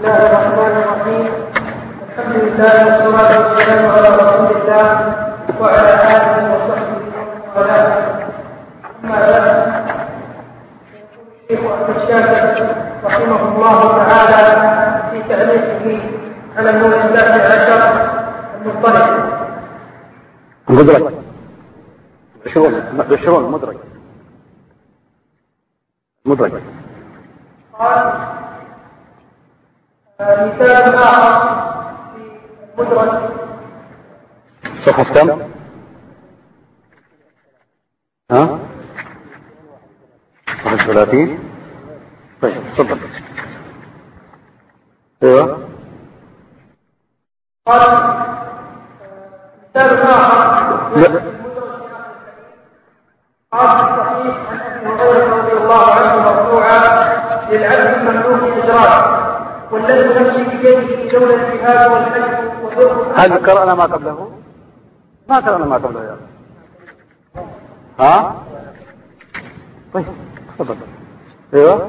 الله الرحمن الرحيم. الحمد لله والصلاة والسلام على رسول الله وعلى آله وصحبه ومن والاه. أما بعد، الشيخ أحمد الشافعي رحمه الله تعالى في تعليقه على النوع 11 المضطرب مدرج قال مثال آخر في المدرج صفحة كم؟ 31. طيب تفضل. ايوه. قال مثال آخر لا. قال في الصحيح عن ابي هريره رضي الله عنه مرفوعا: للعبد المملوك ادراك والذي نفسي بيده لولا الجهاد والحج وبر. هل قرأنا ما قبله؟ ما قرأنا ما قبله يا ها؟ طيب تفضل. ايوه.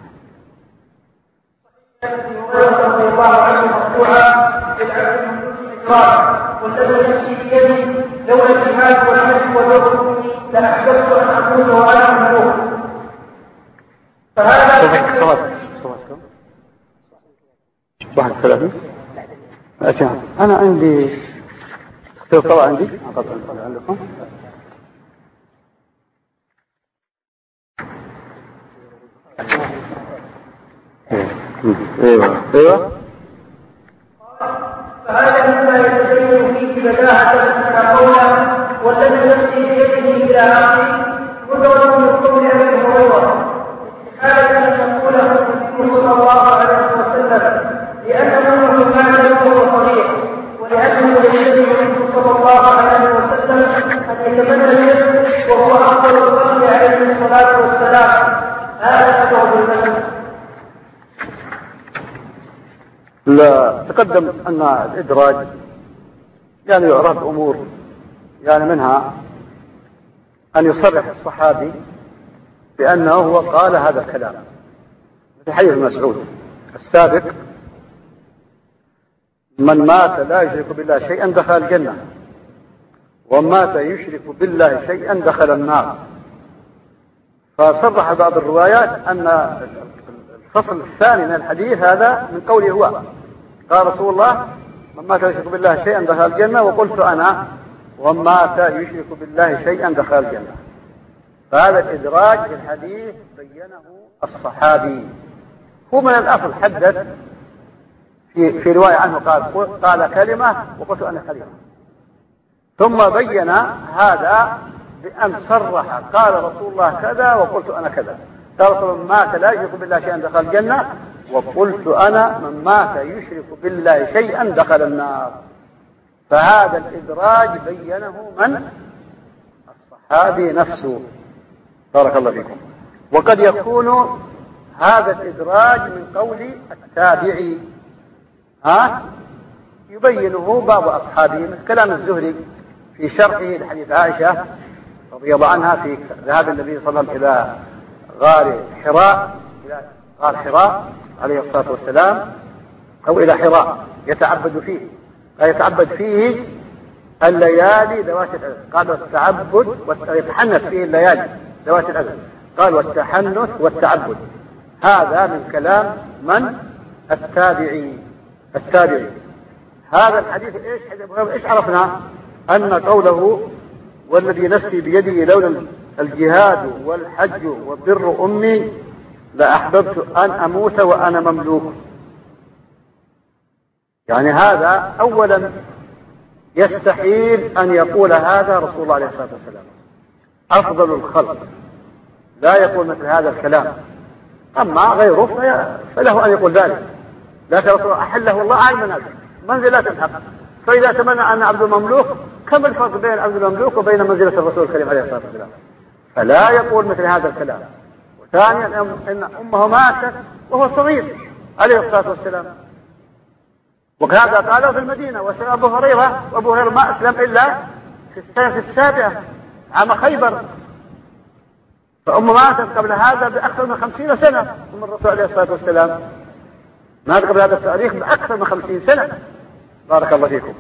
ابي هريره رضي الله عنه مرفوعا: للعبد المملوك ادراك والذي نفسي بيده لولا الجهاد والحج وبر لأحببت أن أكون وأنا مملوك. فهذا صوتكم 31. أنا عندي طبعا عندي عندكم ايوه. فهذا مما يتبين فيه بداهة أن قوله والذي نفسي بيده إلى آخره مدرج من قول أبي هريرة استحالة أن يقوله النبي صلى الله عليه وسلم لأنه مات وهو صغير، ولأنه يشتري منه صلى الله عليه وسلم أن يتمنى الشرك وهو أفضل الخلق عليه الصلاة والسلام. هذا سبب المسجد. لا تقدم أن الإدراج يعني يعرف أمور، يعني منها أن يصرح الصحابي بأنه هو قال هذا الكلام مثل حديث مسعود السابق: من مات لا يشرك بالله شيئا دخل الجنة، ومن مات يشرك بالله شيئا دخل النار. فصرح بعض الروايات أن الفصل الثاني من الحديث هذا من قوله هو، قال رسول الله: من مات يشرك بالله شيئا دخل الجنة، وقلت أنا: ومن مات يشرك بالله شيئا دخل الجنة. فهذا الإدراج في الحديث بينه الصحابي، هو من الأصل حدث في رواية عنه قال كلمة وقلت أنا كلمة، ثم بين هذا بأن صرح قال رسول الله كذا وقلت أنا كذا. قال رسول الله: من مات لا يشرك بالله شيئا دخل الجنة، وقلت أنا: من مات يشرك بالله شيئا دخل النار. فهذا الإدراج بينه من؟ الصحابي نفسه. بارك الله فيكم. وقد يكون هذا الإدراج من قول التابعي يبينه بعض أصحابه، مثل كلام الزهري في شرحه لحديث عائشة رضي الله عنها في ذهاب النبي صلى الله عليه وسلم إلى غار حراء عليه الصلاة والسلام، أو إلى حراء يتعبد فيه، يتعبد فيه الليالي ذوات العدد. قال والتعبد يتحنث فيه الليالي ذوات العدد. قال والتحنث والتعبد. هذا من كلام من؟ التابعي. هذا الحديث ايش عرفنا؟ أن قوله والذي نفسي بيده لولا الجهاد والحج وبر أمي لأحببت أن أموت وأنا مملوك. يعني هذا أولا يستحيل أن يقول هذا رسول الله عليه الصلاة والسلام، أفضل الخلق لا يقول مثل هذا الكلام. أما غيره فله أن يقول ذلك، لكن رسول الله أحله الله على المنازل منزلة الحق. فإذا تمنى أن عبد المملوك، كم الفرق بين عبد المملوك وبين منزلة الرسول الكريم عليه الصلاة والسلام؟ فلا يقول مثل هذا الكلام. وثانيا أن أمه ماتت وهو صغير عليه الصلاة والسلام، وهذا قاله في المدينة. وسلم أبو هريرة، وأبو هريرة ما أسلم إلا في السنة 7 عام خيبر، فأمه ماتت قبل هذا بأكثر من 50 سنة من الرسول عليه الصلاة والسلام. مات قبل هذا التاريخ بأكثر من 50 سنة. بارك الله فيكم.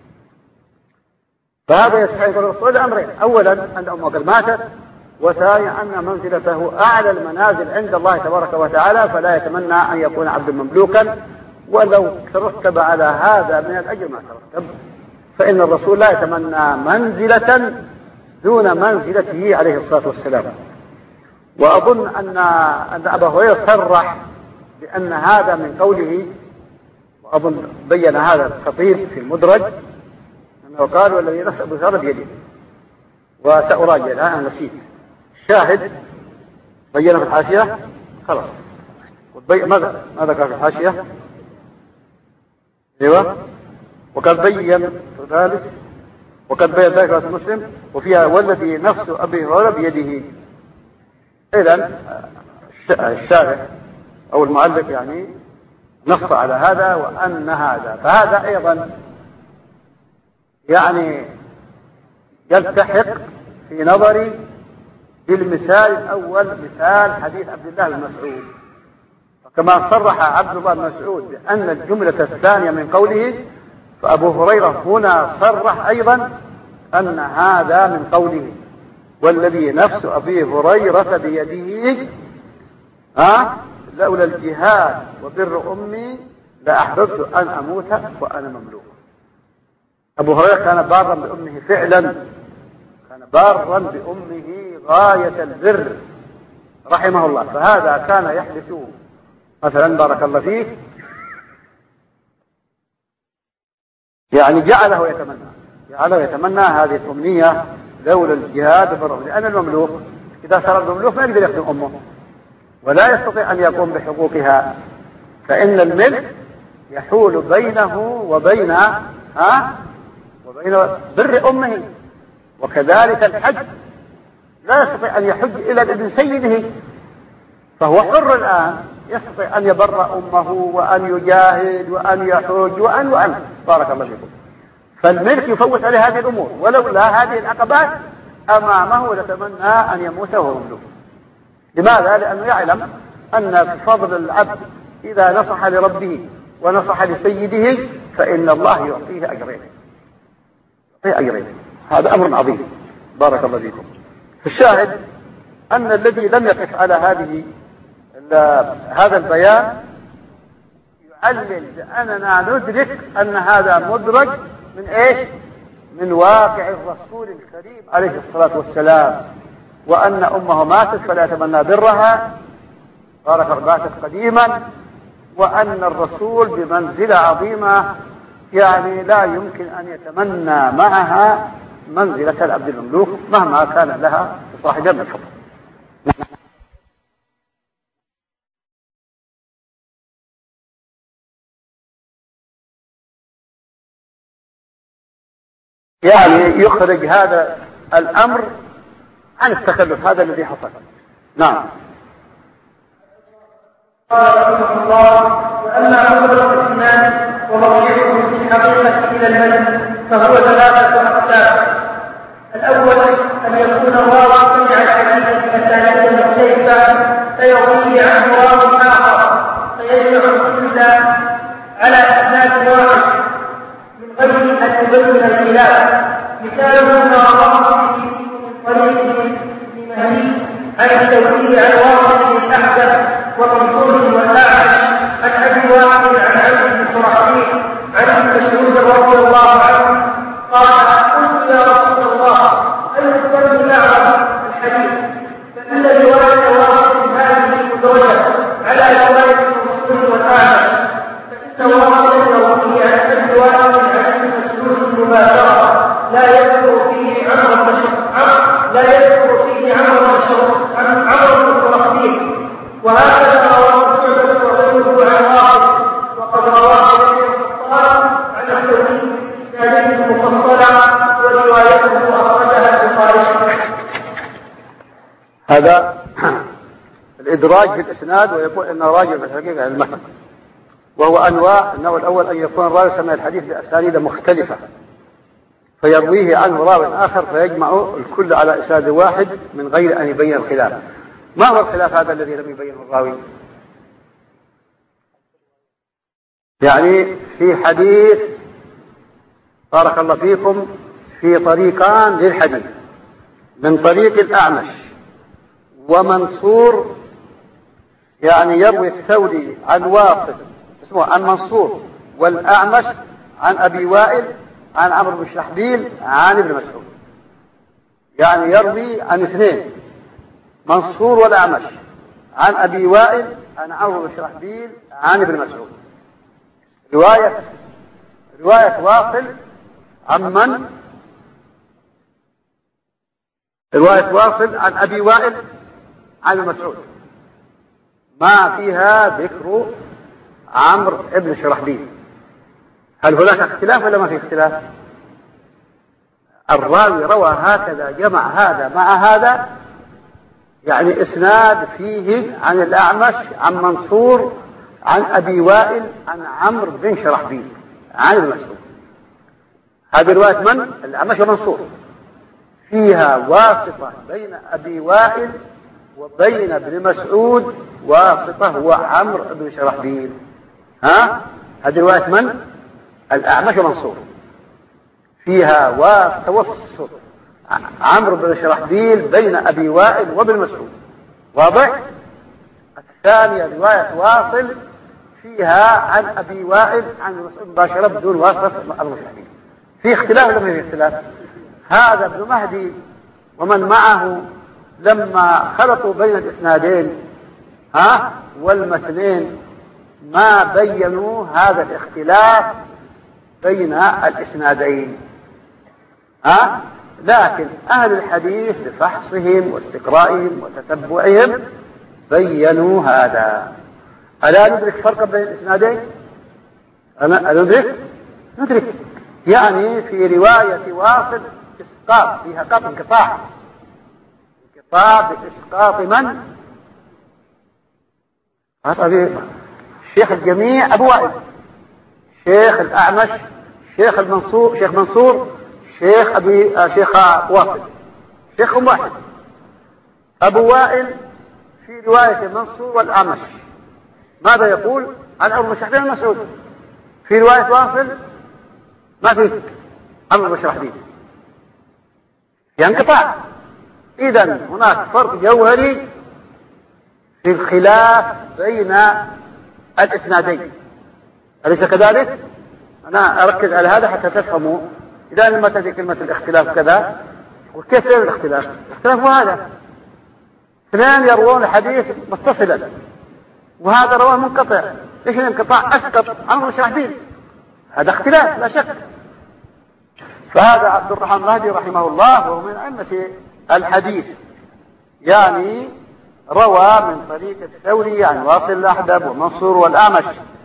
فهذا يستحق الرسول أمرين: أولا أن أمه قد ماتت، وثانيا أن منزلته أعلى المنازل عند الله تبارك وتعالى، فلا يتمنى أن يكون عبدا مملوكا، ولو ترتب على هذا من الأجر ما ترتب، فإن الرسول لا يتمنى منزلة دون منزلته عليه الصلاة والسلام. وأظن أن أبا هريرة صرح بأن هذا من قوله، وأظن بين هذا الخطيب في المدرج، أنه قال: والذي نفس أبو ذر بيده. وسأراجع الآن، أنا نسيت الشاهد بينه في الحاشية خلاص. ماذا قال في الحاشية؟ ايوه، وقد بين ذلك في مسلم وفيها: والذي نفس ابي هريره بيده. اذا الشارح او المؤلف يعني نص على هذا، وان هذا فهذا ايضا يعني يلتحق في نظري بالمثال الاول، مثال حديث عبد الله بن مسعود. كما صرح عبد الله بن مسعود بأن الجملة الثانية من قوله، فأبو هريرة هنا صرح أيضا أن هذا من قوله: والذي نفس أبي هريرة بيده لولا الجهاد وبر أمي لأحببت أن أموت وأنا مملوك. أبو هريرة كان بارا بأمه فعلا، كان بارا بأمه غاية البر رحمه الله. فهذا كان يحدث مثلا، بارك الله فيه، يعني جعله يتمنى هذه الأمنية لولا الجهاد وبر أمه، لأن المملوك إذا صار المملوك ما يقدر يخدم أمه ولا يستطيع أن يقوم بحقوقها، فإن الملك يحول بينه وبين بر أمه. وكذلك الحج لا يستطيع أن يحج إلا بإذن سيده، فهو حر الآن يستطيع أن يبر أمه وأن يجاهد وأن يحج وأن بارك الله فيكم. فالملك يفوت عليه هذه الأمور، ولولا هذه العقبات أمامه لتمنى أن يموت وهو مملوك. لماذا؟ لأنه يعلم أن فضل العبد إذا نصح لربه ونصح لسيده فإن الله يعطيه أجرين. هذا أمر عظيم. بارك الله فيكم. الشاهد أن الذي لم يقف على هذا البيان يعلل بأننا ندرك أن هذا مدرج من إيش؟ من واقع الرسول الكريم عليه الصلاة والسلام، وأن أمه ماتت فلا يتمنى برها، ماتت قديما، وأن الرسول بمنزلة عظيمة يعني لا يمكن أن يتمنى معها منزلة العبد المملوك مهما كان لها صاحبا من الفضل. يعني يخرج هذا الأمر عن التخلف هذا الذي حصل. نعم. قال رحمه الله: وأما حضر الإسلام ومرجعه في الحقيقة إلى الملك فهو 3 أقسام. الأول أن يكون الراوي سمع الحديث بأسانيد مختلفة فيرويه عنه راوي آخر فيجمع الكل على إسناد واحد من غير أن يبين الخلاف. مثاله ما رواه في طريق ابن مهدي عن التوحيد عن واصل بن أحمد ومنصور والأعمش عن أبي واحد عن عبد بن شرحبيل عن ابن مسعود رضي الله عنه قال: قلت يا رسول الله أي الذنب أعظم الحديث؟ فإن رواية واصل هذه مدرجة على رواية المنصور والأعمش، فإن واصل يرويه عن أبي واحد عن ابن مسعود مباشرة لا يذكر فيه عمرو بن شرحبيل، وهكذا رواه شعبة وغيره عن واصل، وقد رواه ابن الخطاب عن التوحيد بإسناده المفصلة وروايته أخرجها البخاري. هذا الإدراج في الإسناد، ويقول إنه راجع في الحقيقة المتن، وهو أنواع. النوع الأول أن يكون الراوي سمع الحديث بأسانيد مختلفة فيرويه عنه راوي آخر فيجمع الكل على إسناد واحد من غير أن يبين الخلاف. ما هو الخلاف هذا الذي لم يبينه الراوي؟ يعني في حديث بارك الله فيكم في طريقان للحديث من طريق الأعمش ومنصور، يعني يروي الثوري عن واصل اسمه عن منصور والأعمش عن أبي وائل عن عمرو بن شحبيل عن ابن مسعود، يعني يروي عن اثنين، منصور والأعمش عن أبي وائل عن عمرو بن شحبيل عن ابن مسعود. رواية واصل عن من؟ رواية واصل عن أبي وائل عن ابن مسعود ما فيها ذكر عمرو بن شرحبيل. هل هناك اختلاف ولا ما في اختلاف؟ الراوي روى هكذا، جمع هذا مع هذا، يعني اسناد فيه عن الأعمش عن منصور عن أبي وائل عن عمرو بن شرحبيل عن ابن مسعود. هذه رواية من؟ الأعمش ومنصور، فيها واسطة بين أبي وائل وبين ابن مسعود، واسطة هو عمرو بن شرحبيل. هذه رواية من؟ الأعمش ومنصور، فيها واسطة عمرو بن شرحبيل بين أبي وائل وابن مسعود. واضح؟ الثانية رواية واصل فيها عن أبي وائل عن مسعود مباشرة بدون واسطة ابن شرحبيل. في اختلاف ولا في اختلاف؟ هذا ابن مهدي ومن معه لما خلطوا بين الاسنادين والمتنين ما بينوا هذا الاختلاف بين الاسنادين. لكن أهل الحديث بفحصهم واستقرائهم وتتبعهم بينوا هذا. ألا ندرك فرقا بين الاسنادين؟ ألا ندرك يعني في رواية واصل إسقاط، فيها انقطاع بإسقاط من؟ شيخ الجميع أبو وائل، شيخ الأعمش، شيخ منصور، شيخ واصل، شيخ واحد. أبو وائل في رواية منصور والأعمش ماذا يقول؟ عن عمرو بن شحبيل المسعود. في رواية واصل ما في عمرو بن شحبيل، في انقطاع. إذن هناك فرق جوهري في الخلاف بين الإسنادين، أليس كذلك؟ أنا أركز على هذا حتى تفهموا. إذا لما تأتي كلمة الاختلاف كذا، وكيف يكون الاختلاف؟ الاختلاف هو هذا: اثنين يروون الحديث متصلا وهذا رواه منقطع. ايش الانقطاع؟ أسقط عمرو بن شحبيل، هذا اختلاف لا شك. فهذا عبد الرحمن مهدي رحمه الله وهو من أئمة الحديث، يعني روى من طريق الثوري عن واصل الأحدب ومنصور والأعمش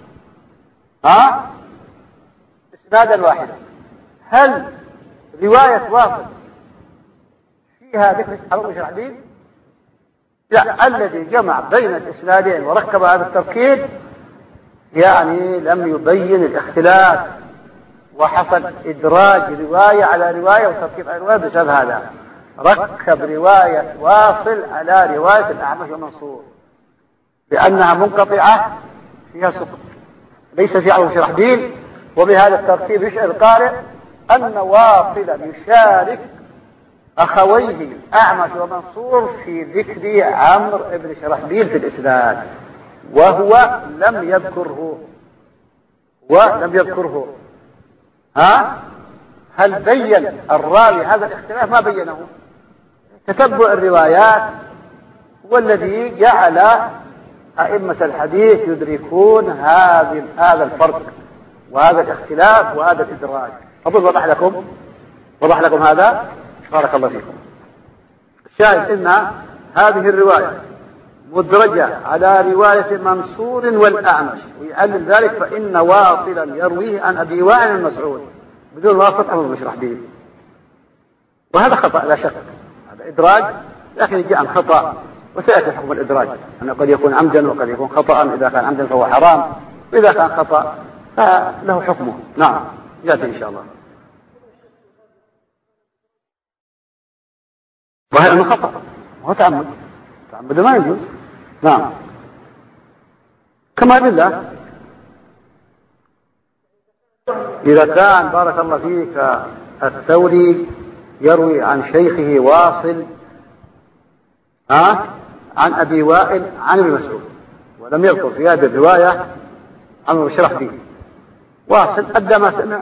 إسنادا واحدا. هل رواية واصل فيها ذكر عمرو بن شحبيل؟ لا، الذي جمع بين الإسنادين وركب هذا التركيب يعني لم يبين الاختلاف، وحصل إدراج رواية على رواية وتركيب على رواية. بسبب هذا ركب رواية واصل على رواية الأعمش ومنصور لأنها منقطعة فيها سقط، ليس في عمرو بن شحبيل. وبهذا الترتيب يشعر القارئ أن واصلا يشارك أخويه أعمش ومنصور في ذكر عمرو بن شحبيل في الإسناد، وهو لم يذكره. هل بين الراوي هذا الاختلاف؟ ما بينه. تتبع الروايات هو الذي جعل أئمة الحديث يدركون هذا الفرق وهذا الاختلاف وهذا الإدراج. أظن وضح لكم هذا. بارك الله فيكم. الشاهد إن هذه الرواية مدرجة على رواية منصور والأعمش، ويعلل ذلك فإن واصلا يرويه عن أبي وائل المسعود بدون واسطة عمرو بن شحبيل، وهذا خطأ لا شك، هذا إدراج، لكن جاء خطأ وسيأتي حكم الإدراج أنه قد يكون عمدا وقد يكون خطأ. إذا كان عمدا فهو حرام، وإذا كان خطأ فله حكمه. نعم، يأتي إن شاء الله. وهذا من خطأ وهو تعمد ما يجوز. نعم، كما بالله إذا كان بارك الله فيك الثوري يروي عن شيخه واصل عن أبي وائل عن ابن مسعود، ولم يذكر في هذه الرواية عن شرحبيل، واصل أدى ما سمع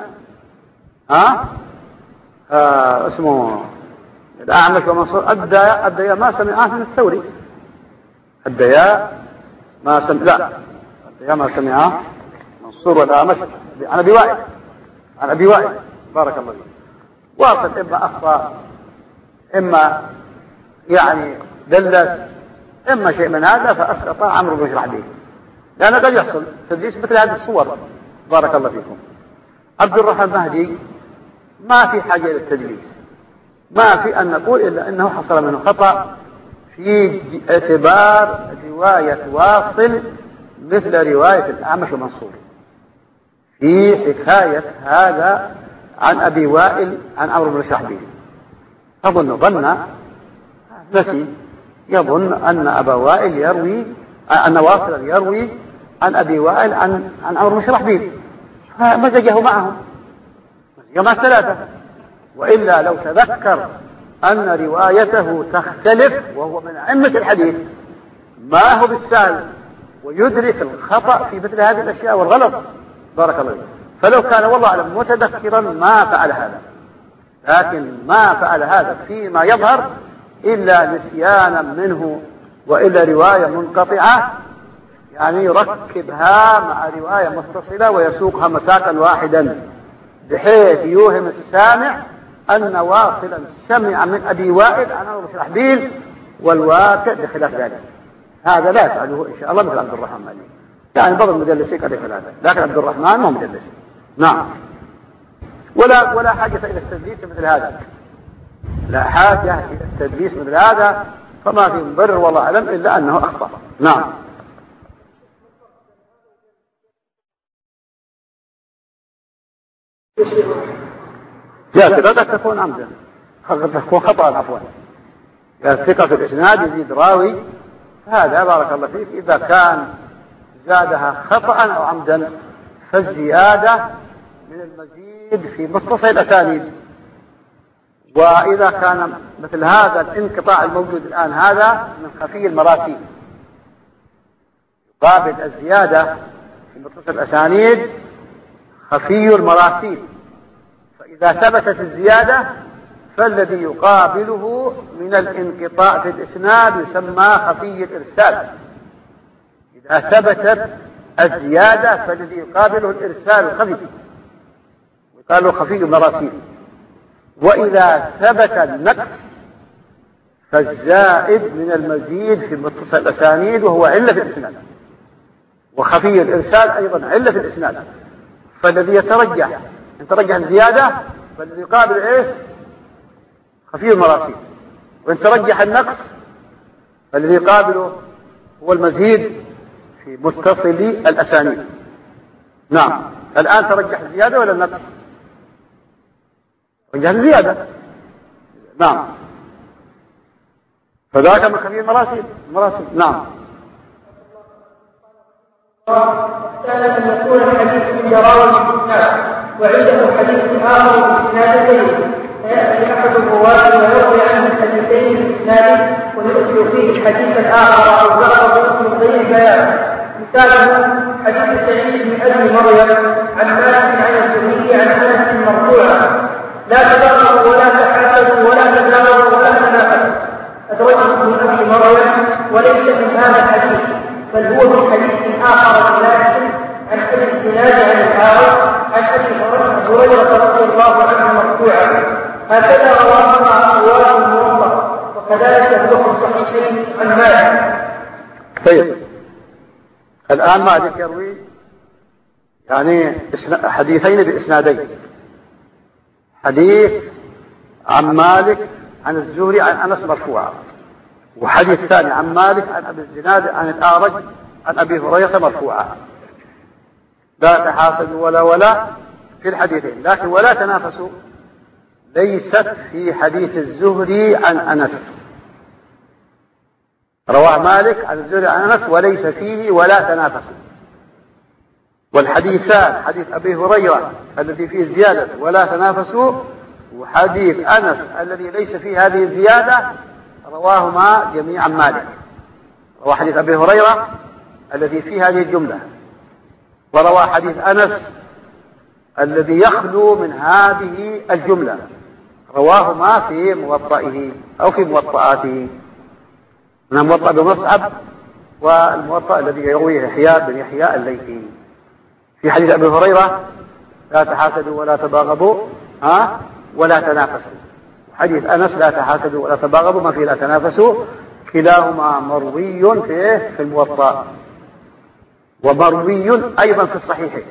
اسمه الأعمش ومنصور أدى ما سمعه من الثوري، أدى ما سمعه منصور والأعمش عن أبي وائل بارك الله فيك. واصل إما أخطأ إما يعني دلس إما شيء من هذا فأسقط عمرو بن شرحبيل، لأنه قد يحصل تدليس مثل هذه الصور بارك الله فيكم. عبد الرحمن المهدي ما في حاجة للتدليس، ما في أن نقول إلا أنه حصل منه خطأ في اعتبار رواية واصل مثل رواية الأعمش ومنصور في حكاية هذا عن أبي وائل عن عمرو بن شرحبيل. ظن نسي يظن أن أبا وائل يروي أن واصلا يروي عن أبي وائل عن عمرو بن شرحبيل، فمزجه معهم مع الثلاثة. وإلا لو تذكر أن روايته تختلف وهو من أئمة الحديث ما هو بالسهل ويدرك الخطأ في مثل هذه الأشياء والغلط بارك الله فيه. فلو كان والله أعلم متذكرا ما فعل هذا، لكن ما فعل هذا فيما يظهر إلا نسيانا منه وإلا رواية منقطعة، يعني يركبها مع رواية متصلة ويسوقها مساقا واحدا بحيث يوهم السامع أن واصلا سمع من أبي وائل عن عمرو بن شرحبيل والواقع بخلاف ذلك. هذا لا يفعله إن شاء الله مثل عبد الرحمن مالي، يعني بعض المدلسين قد يفعل هذا، لكن عبد الرحمن ما هو مدلس. نعم. ولا حاجة إلى التدليس مثل هذا، لا حاجة إلى التدليس مثل هذا، فما في مبرر والله أعلم إلا أنه أخطأ. نعم. قد تكون عمدا، قد تكون خطأ عفوا. الثقة في الإسناد يزيد راوي، هذا بارك الله فيك إذا كان زادها خطأ أو عمدا فالزيادة من المزيد في متصل الأسانيد. وإذا كان مثل هذا الانقطاع الموجود الآن هذا من خفي المراسيل، يقابل الزيادة في متصل الأسانيد خفي المراسيل، فإذا ثبتت الزيادة فالذي يقابله من الانقطاع في الإسناد يسمى خفي الإرسال. إذا ثبتت الزيادة فالذي يقابله الإرسال الخفي يقال له خفي المراسيل. وإذا ثبت النقص فالزائد من المزيد في متصل الأسانيد وهو علة في الإسناد، وخفي الإرسال أيضا علة في الإسناد. فالذي يترجح الزيادة فالذي يقابل إيه؟ خفي المراسيل. وإن ترجح النقص فالذي يقابله هو المزيد في متصل الأسانيد. نعم. الآن ترجح الزيادة ولا النقص؟ ترجح الزيادة. نعم. فذاك من خفي المراسيل. نعم. كان أن يكون الحديث عند راوي الإسناد وعنده حديث آخر بإسنادين، فيأتي أحد الرواة ويروي عنه الحديثين بإسناده ويدخل فيه الحديث الآخر أو ذكره من غير بيان. مثاله حديث سعيد بن أبي مريم عن مالك عن الزهري عن أنس مرفوعا: لا تبغضوا ولا تحاسدوا ولا تدابروا ولا تنافسوا، أدرجه ابن أبي مريم وليس من هذا الحديث، بل هو من حديث آخر بذلك عن أبي الزناد عن الأعرج عن أبي هريرة رضي الله عنه مرفوعا. هكذا رواهما رواه الموطأ، وكذلك هو في الصحيحين عن مالك. طيب، الآن مالك يروي يعني حديثين بإسنادين، حديث عن مالك عن الزهري عن أنس مرفوعا، وحديث ثاني عن مالك عن أبي الزناد عن الأعرج عن أبي هريرة مرفوعا. لا تحاسدوا ولا في الحديثين، لكن ولا تنافسوا ليست في حديث الزهري عن أنس. رواه مالك عن الزهري عن أنس وليس فيه ولا تنافسوا. والحديثان حديث أبي هريرة الذي فيه زيادة ولا تنافسوا، وحديث أنس الذي ليس فيه هذه الزيادة، رواهما جميعا مالك. روى حديث أبي هريرة الذي فيه هذه الجملة، وروى حديث أنس الذي يخلو من هذه الجملة، رواهما في موطئه أو في موطئاته، من الموطأ بمصعب والموطأ الذي يرويه يحيى بن يحيى الليثي. في حديث أبي هريرة لا تحاسدوا ولا تباغضوا ولا تنافسوا، حديث أنس لا تحاسدوا ولا تباغضوا ما فيه لا تنافسوا، كلاهما مروي في الموطأ، ومروي أيضا في الصحيحين،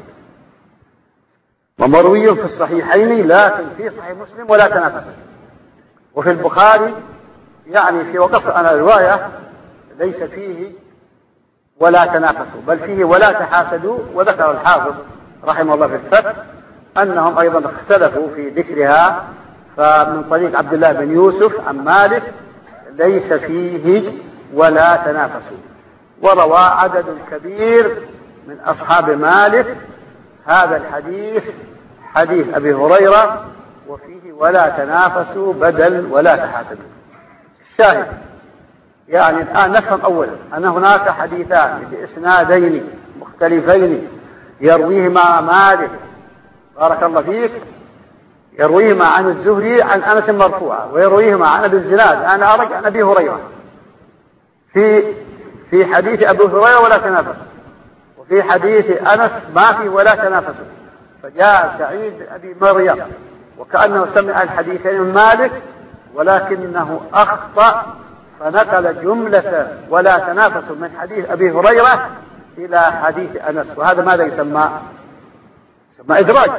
ومروي في الصحيحين لكن في صحيح مسلم ولا تنافسوا. وفي البخاري يعني في وقف أنا رواية ليس فيه ولا تنافسوا بل فيه ولا تحاسدوا، وذكر الحافظ رحمه الله في الفتح أنهم أيضا اختلفوا في ذكرها، فمن طريق عبد الله بن يوسف عن مالك ليس فيه ولا تنافسوا. وروى عدد كبير من أصحاب مالك هذا الحديث، حديث أبي هريرة، وفيه ولا تنافسوا بدل ولا تحاسدوا. الشاهد يعني الآن نفهم أولا أن هناك حديثان بإسنادين مختلفين يرويهما مالك بارك الله فيك، يرويهما عن الزهري عن أنس مرفوعا، ويرويهما عن أبي الزناد عن أعرج عن أبي هريرة. في حديث أبي هريرة ولا تنافس، وفي حديث أنس ما فيه ولا تنافس. فجاء سعيد أبي مريم وكأنه سمع الحديثين من مالك، ولكنه أخطأ فنقل جملة ولا تنافس من حديث أبي هريرة إلى حديث أنس، وهذا ماذا يسمى؟ يسمى إدراج.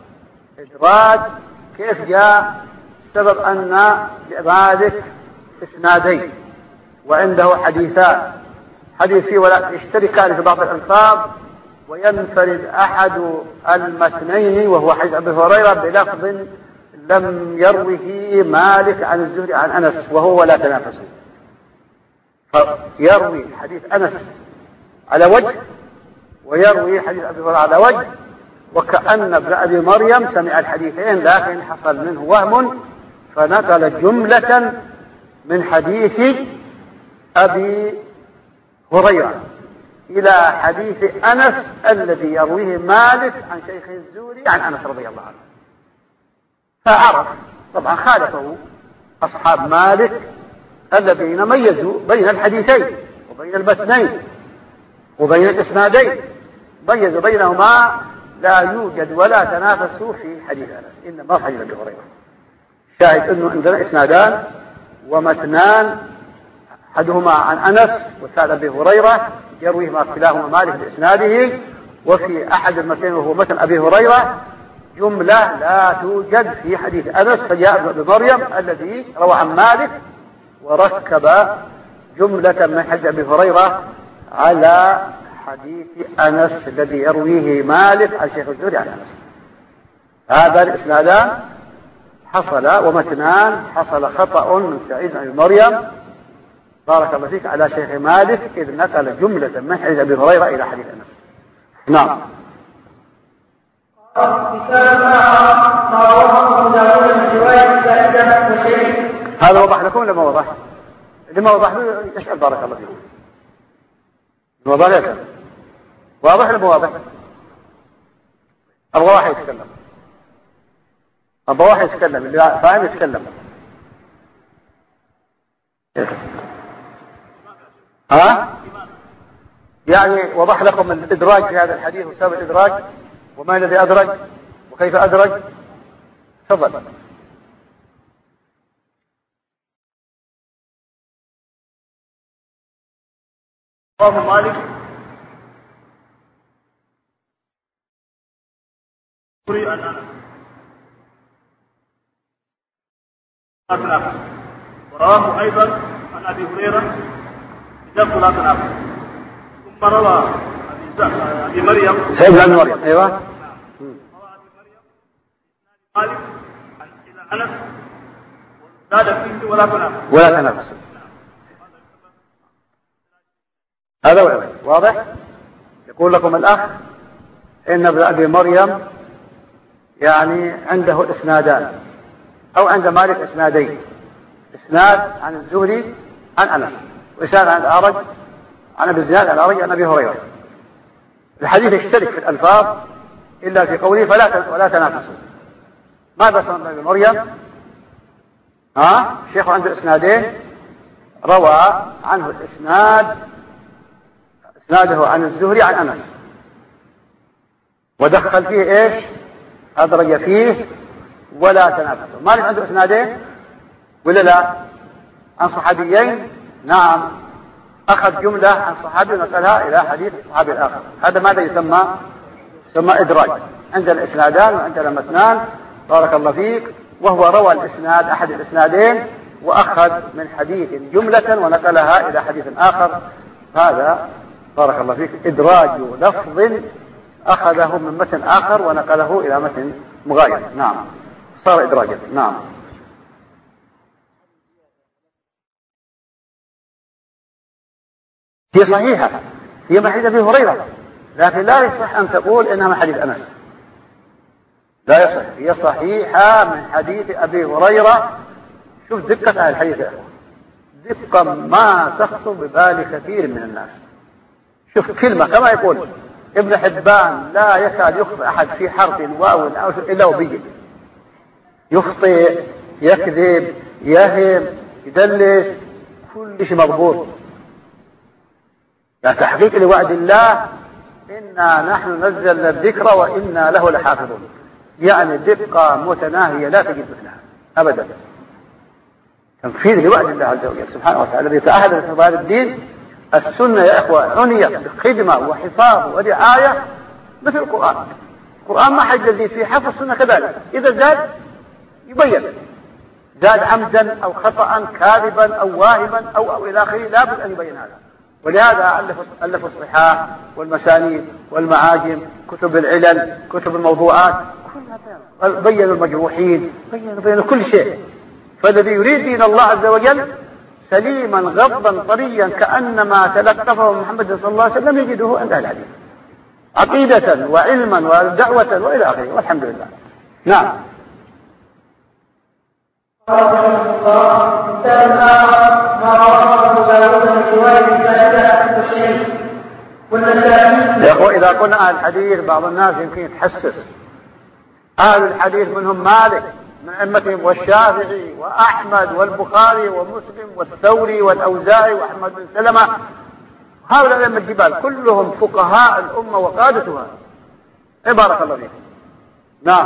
كيف جاء؟ السبب أن مالك إسنادين وعنده حديثان، حديث فيه ولا يشتركان في بعض الألفاظ، وينفرد أحد المتنين وهو حديث أبي هريرة بلفظ لم يروه مالك عن الزهري عن أنس وهو ولا تنافسوا، فيروي حديث أنس على وجه ويروي حديث أبي هريرة على وجه، وكأن ابن أبي مريم سمع الحديثين لكن حصل منه وهم فنقل جملة من حديث أبي هريرة إلى حديث أنس الذي يرويه مالك عن شيخ الزهري عن أنس رضي الله عنه. فعرف طبعا خالفه أصحاب مالك الذين ميزوا بين الحديثين وبين المتنين وبين الإسنادين، ميزوا بينهما، لا يوجد ولا تنافسوا في حديث أنس، إنما في حديث أبي هريرة. شاهد أنه عندنا إسنادان ومتنان، أحدهما عن أنس والثاني أبي هريرة يرويهما كلاهما مالك بإسناده، وفي أحد المتنين وهو متن أبي هريرة جملة لا توجد في حديث أنس، فجاء ابن أبي مريم الذي روى عن مالك وركب جملة من حديث أبي هريرة على حديث أنس الذي يرويه مالك عن شيخ الزهري عن أنس. هذا الإسنادان حصل ومتنان حصل خطأ من سعيد بن أبي مريم بارك الله فيك على شيخ مالك إذ نقل جملة من حديث أبي هريرة إلى حديث أنس. نعم. هذا وضح لكم لما وضح؟ لما وضح له يسأل بارك الله فيكم. الوضع يسأل واضح لما واضح؟ أبغى واحد يتكلم، أبغى واحد يتكلم، اللي فاهم يتكلم. يعني وضح لكم الإدراج في هذا الحديث وسبب الإدراج وما الذي أدرج وكيف أدرج. تفضل. رواه مالك ورواه أيضا عن أبي هريرة بلفظ لا تنافس. ثم روى أبي مريم سيد عن مريم أيوة روى أبي مريم مالك إلى أنس زاد فيه ولا تنافس. هذا واضح. يقول لكم الأخ إن ابن أبي مريم يعني عنده إسنادان، أو عند مالك إسنادين، إسناد عن الزهري عن أنس، وإسناد عن الأعرج عن أبي الزناد عن الأعرج عن أبي هريرة. الحديث يشترك في الألفاظ إلا في قوله ولا تنافسوا. ماذا صنع ابن مريم؟ شيخ عنده إسنادين، روى عنه إسناده عن الزهري عن أنس، ودخل فيه إيش؟ أدرج فيه ولا تنافسوا. مالك عنده إسنادين ولا لا؟ عن صحابيين، نعم، أخذ جملة عن صحابي ونقلها إلى حديث الصحابي الآخر. هذا ماذا يسمى إدراج. عندنا إسنادان وعندنا متنان، بارك الله فيك، وهو روى الإسناد أحد الإسنادين وأخذ من حديث جملة ونقلها إلى حديث آخر. هذا بارك الله فيك إدراج لفظ أخذه من متن آخر ونقله إلى متن مغاير، نعم، صار إدراجا. نعم. هي صحيحة، هي من حديث أبي هريرة، لكن لا يصح أن تقول إنها من حديث أنس، لا يصح. هي صحيحة من حديث أبي هريرة. شوف دقة أهل الحديث يا أخوان، دقة ما تخطر ببال كثير من الناس. شوف كلمة كما يقول ابن حبان: لا يكاد يخطئ أحد في حرف واو أو إلا وبين. يخطئ، يكذب، يهم، يدلس، كل شيء مضبوط. يعني تحقيق لوعد الله: إنا نحن نزلنا الذكر وإنا له لحافظون. يعني دقة متناهية لا تجد مثلها أبدا. تنفيذ لوعد الله عز وجل سبحانه وتعالى الذي تعهد بحفاظ الدين. السنة يا إخوة عنيت بخدمة وحفاظ ورعاية مثل القرآن. القرآن ما حد يزيد فيه، حفظ السنة كذلك. إذا زاد يبين، زاد عمدا أو خطأ، كاذبا أو واهما أو إلى آخره، لابد أن يبين هذا. ولهذا ألف الصحاح والمسانيد والمعاجم، كتب العلل، كتب الموضوعات، كلها بينوا المجروحين، بينوا كل شيء. فالذي يريد دين الله عز وجل سليما غضا طريا كأنما تلقفه محمد صلى الله عليه وسلم يجده عند أهل الحديث، عقيدة وعلما ودعوة وإلى آخره، والحمد لله. نعم. يا أخوة إذا قلنا أهل الحديث بعض الناس يمكن يتحسس. أهل الحديث منهم مالك من أئمتهم، والشافعي وأحمد والبخاري ومسلم والثوري والأوزاعي وأحمد بن سلمة، هؤلاء الأئمة الجبال كلهم فقهاء الأمة وقادتها. بارك الله فيكم. نعم.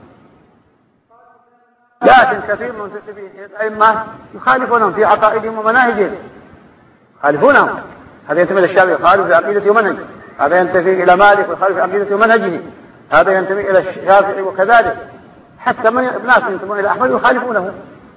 لكن كثير من منتسبين الأئمة يخالفونهم في عقائدهم ومناهجهم، يخالفونهم. هذا ينتمي إلى الشافعي يخالف في عقيدته ومنهجه، هذا ينتمي إلى مالك ويخالف في عقيدته ومنهجه، هذا ينتمي إلى الشافعي وكذلك، حتى من ناس ينتمون إلى أحمد يخالفونه.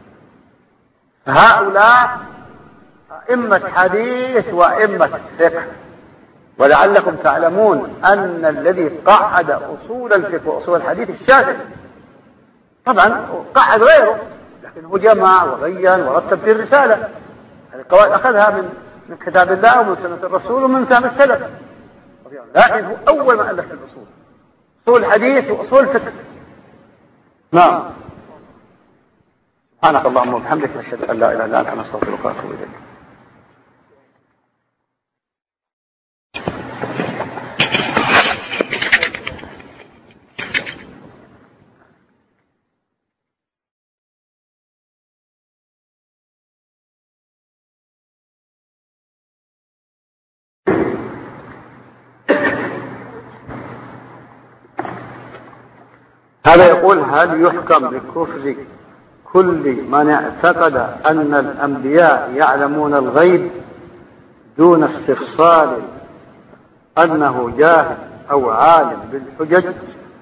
هؤلاء أئمة حديث وأئمة فقه. ولعلكم تعلمون أن الذي قعد أصول الفقه وأصول الحديث الشافعي، طبعا قعد غيره، لكن هو جمع وبين ورتب في الرسالة. هذه القواعد أخذها من كتاب الله ومن سنة الرسول ومن فهم السلف، لكن هو أول من ألف الأصول، أصول الحديث وأصول الفقه. نعم. سبحانك اللهم وبحمدك، نشهد أن لا إله إلا أنت، نستغفرك ونتوب إليك. هذا يقول: هل يحكم بكفر كل من اعتقد أن الأنبياء يعلمون الغيب دون استفصال أنه جاهل أو عالم بالحجج؟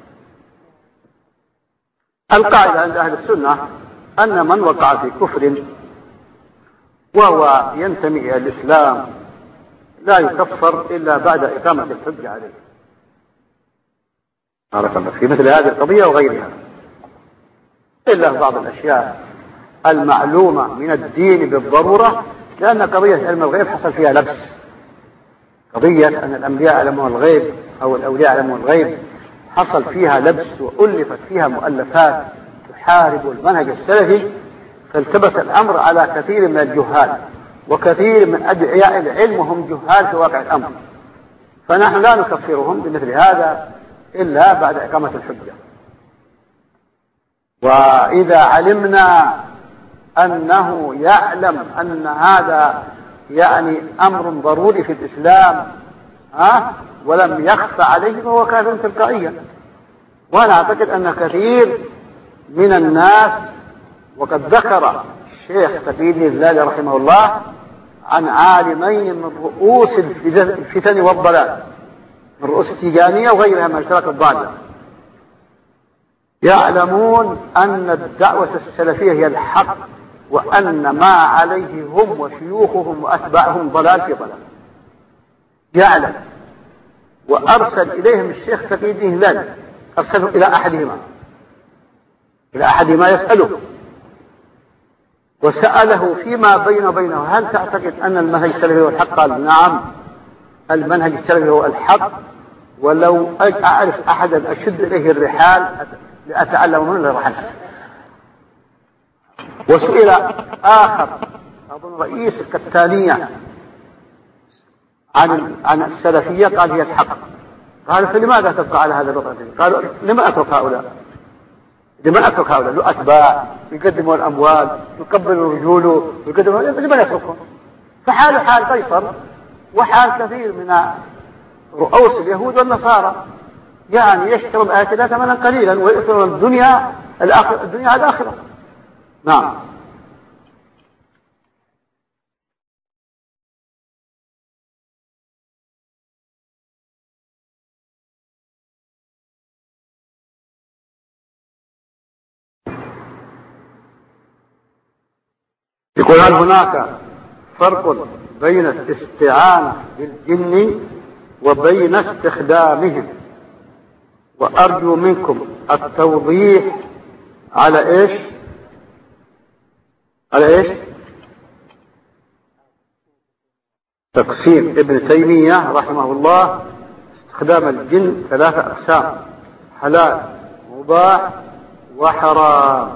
القاعدة عند أهل السنة أن من وقع في كفر وهو ينتمي إلى الإسلام لا يكفر إلا بعد إقامة الحجة عليه. في مثل هذه القضية وغيرها، إلا بعض الأشياء المعلومة من الدين بالضرورة، لأن قضية علم الغيب حصل فيها لبس. قضية أن الأنبياء يعلمون الغيب أو الأولياء يعلمون الغيب حصل فيها لبس وألفت فيها مؤلفات تحارب المنهج السلفي، فالتبس الأمر على كثير من الجهال وكثير من أدعياء العلم وهم جهال في واقع الأمر، فنحن لا نكفرهم بمثل هذا إلا بعد إقامة الحجة. وإذا علمنا أنه يعلم أن هذا يعني أمر ضروري في الإسلام ولم يخفى عليه فهو كافر تلقائيا. وأنا أعتقد أن كثير من الناس، وقد ذكر الشيخ تقي الدين الهلالي رحمه الله عن عالمين من رؤوس الفتن والضلال، من رؤوس التيجانية وغيرها من الفرق الضالة، يعلمون أن الدعوة السلفية هي الحق، وأن ما عليه هم وشيوخهم وأتباعهم ضلال في ضلال. يعلم، وأرسل إليهم الشيخ تقي الدين الهلالي، أرسله إلى أحدهما يسأله، وسأله فيما بينه وبينه: هل تعتقد أن المنهج السلفي هو الحق؟ قال: نعم، المنهج السلفي هو الحق، ولو أعرف أحدا أشد إليه الرحال لأتعلم منه الرحل. وسئل آخر أظن رئيس الكتانية عن السلفية، قال: هي الحق. قال: فلماذا تبقى على هذا الوضع؟ قالوا: لمن أترك هؤلاء؟ له أتباع يقدموا الأموال، يقبلوا رجوله، لمن يتركهم؟ فحال حال قيصر وحال كثير من رؤوس اليهود والنصارى، يعني يشترون بآيات الله ثمنا قليلا ويؤثرون الدنيا على الآخرة. نعم. يقول: هل هناك فرق بين الاستعانة بالجن وبين استخدامهم؟ وأرجو منكم التوضيح على إيش؟ تقسيم ابن تيمية رحمه الله استخدام الجن 3 أقسام: حلال، مباح، وحرام.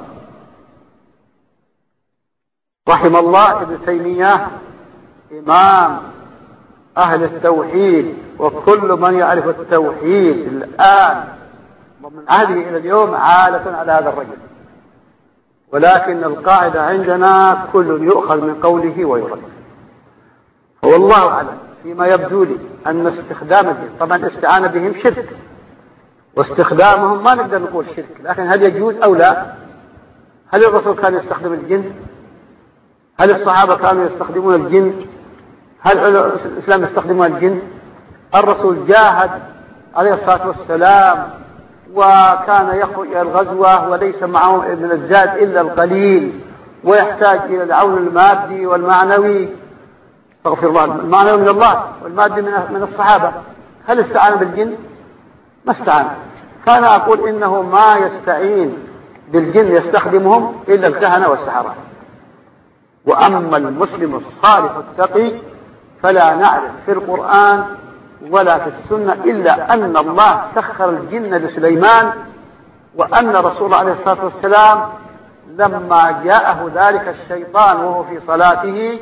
رحم الله ابن تيمية إمام أهل التوحيد، وكل من يعرف التوحيد الآن ومن عهده إلى اليوم عالة على هذا الرجل، ولكن القاعدة عندنا كل يؤخذ من قوله ويرد. والله أعلم، فيما يبدو لي أن استخدام الجن، طبعا الاستعانة بهم شرك، واستخدامهم ما نقدر نقول شرك، لكن هل يجوز أو لا؟ هل الرسول كان يستخدم الجن؟ هل الصحابة كانوا يستخدمون الجن؟ هل الإسلام يستخدمون الجن؟ الرسول جاهد عليه الصلاة والسلام وكان يخرج إلى الغزوة وليس معه من الزاد إلا القليل، ويحتاج إلى العون المادي والمعنوي، استغفر الله، المعنوي من الله والمادي من الصحابة. هل استعان بالجن؟ ما استعان. كان أقول إنه ما يستعين بالجن يستخدمهم إلا الكهنة والسحرة. وأما المسلم الصالح التقي فلا نعرف في القرآن ولا في السنة إلا أن الله سخر الجن لسليمان، وأن رسول الله عليه الصلاة والسلام لما جاءه ذلك الشيطان وهو في صلاته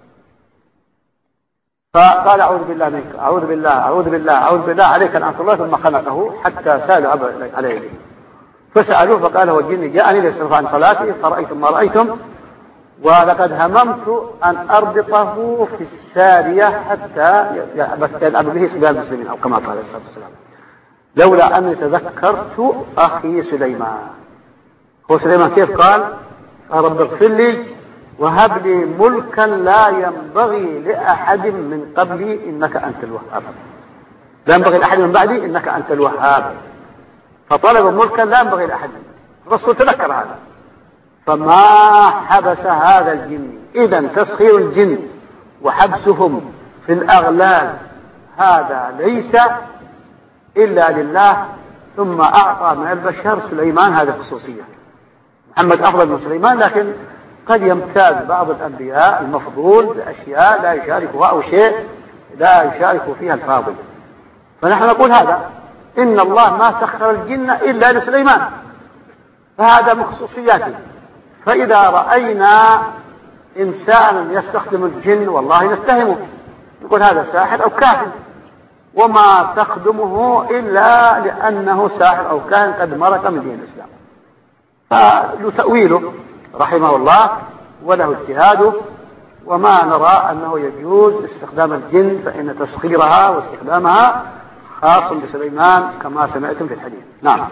فقال: أعوذ بالله منك، أعوذ بالله، أعوذ بالله، أعوذ بالله، عليك لعنة الله، ثم خنقه حتى سالوا عليه. فسألوه فقال: هو الجن جاءني ليصرف عن صلاتي فرأيتم ما رأيتم، ولقد هممت أن أربطه في السارية حتى يلعب به صبيان المسلمين، أو كما قال عليه الصلاة والسلام، لولا أني تذكرت أخي سليمان. هو سليمان كيف قال؟ رب اغفر لي وهب لي ملكا لا ينبغي لأحد من قبلي إنك أنت الوهاب، لا ينبغي لأحد من بعدي إنك أنت الوهاب. فطلب ملكا لا ينبغي لأحد، الرسول تذكر هذا، فما حبس هذا الجن. إذن تسخير الجن وحبسهم في الأغلال هذا ليس إلا لله، ثم أعطى من البشر سليمان هذه الخصوصية. محمد أفضل من سليمان، لكن قد يمتاز بعض الأنبياء المفضول بأشياء لا يشاركها، أو شيء لا يشارك فيها الفاضل. فنحن نقول هذا، إن الله ما سخر الجن إلا لسليمان، فهذا من خصوصياته. فإذا رأينا إنسانا يستخدم الجن والله نتهمه، نقول هذا ساحر أو كاهن، وما تخدمه إلا لأنه ساحر أو كاهن قد مرق من دين الإسلام. فله تأويله رحمه الله وله اجتهاده، وما نرى أنه يجوز استخدام الجن، فإن تسخيرها واستخدامها خاص بسليمان كما سمعتم في الحديث. نعم.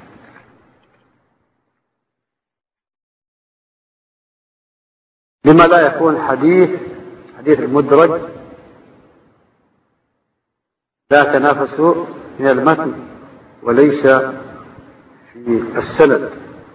لما لا يكون حديث المدرج لا تنافس من المتن وليس في السند؟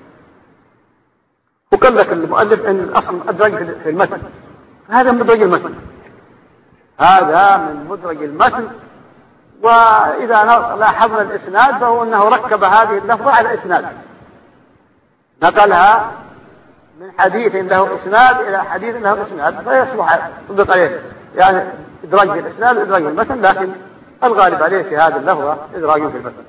وقال لك المؤلف ان الاصل ادرج في المتن، هذا من مدرج المتن، هذا من مدرج المتن. واذا لاحظنا الاسناد فهو انه ركب هذه اللفظه على اسناد، نقلها من حديث له اسناد الى حديث له اسناد، فيصبح تطبق عليه يعني ادراج في الاسناد وادراج في المتن، لكن الغالب عليه في هذه اللفظه ادراج في المتن.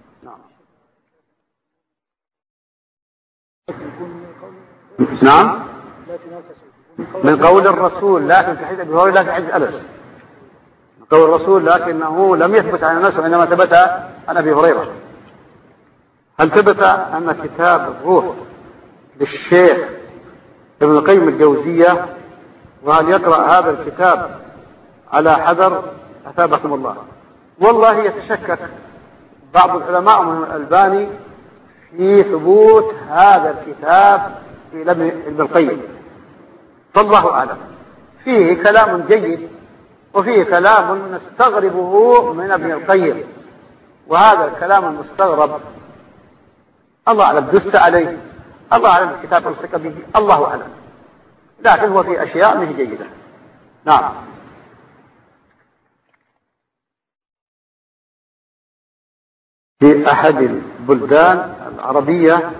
نعم. من قول الرسول لكن في حديث ابي هريره لا في حديث انس، من قول الرسول لكنه لم يثبت عن انس وانما ثبت عن ابي هريره. هل ثبت ان كتاب الروح للشيخ ابن القيم الجوزية، وهل يقرأ هذا الكتاب على حذر أثابكم الله؟ والله يتشكك بعض العلماء من الألباني في ثبوت هذا الكتاب في ابن القيم، فالله أعلم. فيه كلام جيد وفيه كلام نستغربه من ابن القيم، وهذا الكلام المستغرب الله أعلم دس عليه، الله أعلم الكتاب أمسك به، الله أعلم، لكن هو في أشياء مش جيدة. نعم. في أحد البلدان العربية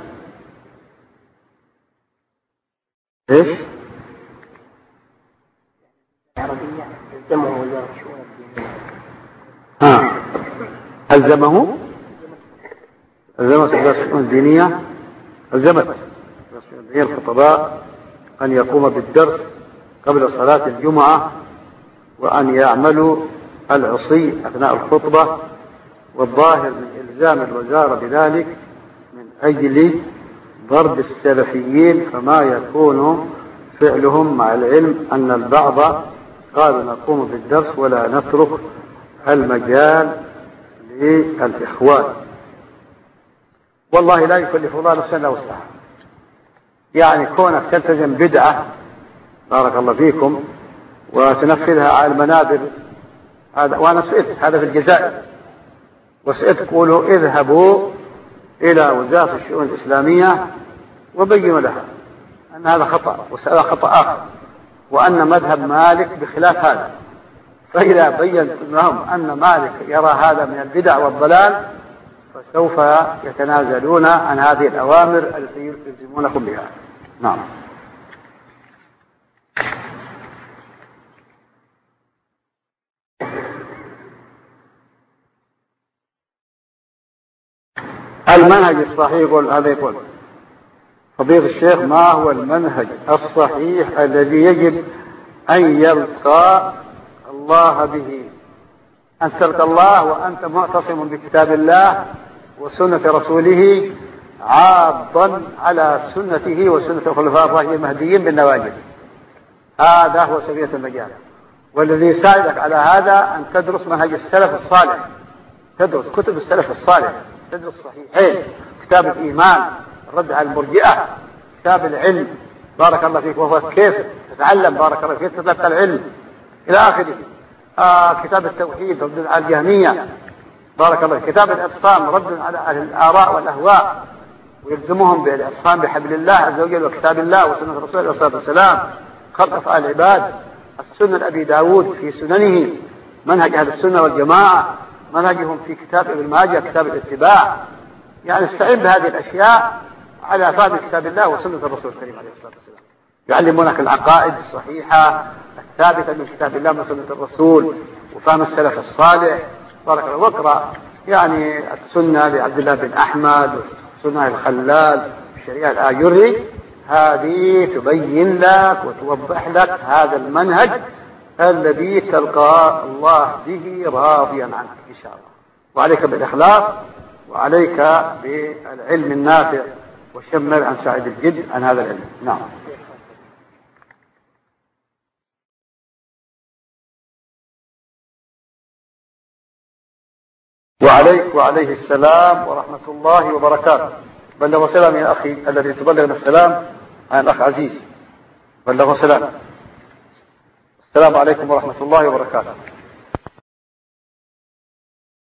إيش؟ العربية ألزمه وزارة الشؤون الدينية. ألزمت وزارة الشؤون الدينية الخطباء أن يقوم بالدرس قبل صلاة الجمعة، وأن يعملوا العصي أثناء الخطبة، والظاهر من إلزام الوزارة بذلك من أجل ضرب السلفيين، فما يكون فعلهم مع العلم أن البعض قالوا نقوم بالدرس ولا نترك المجال للإخوان. والله لا يكلف الله نفسا إلا وسعها، يعني كونك تلتزم بدعة بارك الله فيكم وتنفذها على المنابر، هذا وأنا سئلت هذا في الجزائر، وسئلت قولوا اذهبوا إلى وزارة الشؤون الإسلامية وبينوا لها أن هذا خطأ وهذا خطأ آخر، وأن مذهب مالك بخلاف هذا. فإذا بينت لهم أن مالك يرى هذا من البدع والضلال فسوف يتنازلون عن هذه الأوامر التي يلزمونكم بها. نعم. المنهج الصحيح يقول هذا، يقول فضيلة الشيخ ما هو المنهج الصحيح الذي يجب أن يلقى الله به؟ أن تلقى الله وأنت معتصم بكتاب الله وسنة رسوله، عاضا على سنته وسنة الخلفاء الراشدين المهديين بالنواجذ، هذا هو سبيل النجاة. والذي يساعدك على هذا أن تدرس منهج السلف الصالح، تدرس كتب السلف الصالح، تدرس الصحيحين، كتاب الإيمان، الرد على المرجئة، كتاب العلم بارك الله فيك، وهو كيف تتعلم بارك الله فيك تتلقى العلم إلى آخره. كتاب التوحيد رد على الجهمية بارك الله فيك، كتاب الإعتصام رد على أهل الآراء والأهواء ويلزمهم بالإعتصام بحبل الله عز وجل وكتاب الله وسنة الرسول عليه الصلاة والسلام، خلق أفعال العباد، السنة أبي داود في سننه، منهج أهل السنة والجماعة، منهجهم في كتاب ابن ماجه كتاب الاتباع. يعني استعين بهذه الأشياء على فهم كتاب الله وسنة الرسول الكريم عليه الصلاة والسلام، يعلمونك العقائد الصحيحة الثابتة من كتاب الله وسنة الرسول وفهم السلف الصالح بارك الله. واقرأ يعني السنة لعبد الله بن أحمد والسنة الخلال الشريعة الآجري، هذه تبين لك وتوضح لك هذا المنهج الذي تلقى الله به راضيا عنك إن شاء الله. وعليك بالإخلاص، وعليك بالعلم النافع، وشمر عن سعيد الجد عن هذا العلم. نعم. وعليه السلام ورحمة الله وبركاته. بلغ سلام يا أخي الذي تبلغنا السلام عن الأخ عزيز، بلغ سلام. السلام عليكم ورحمة الله وبركاته.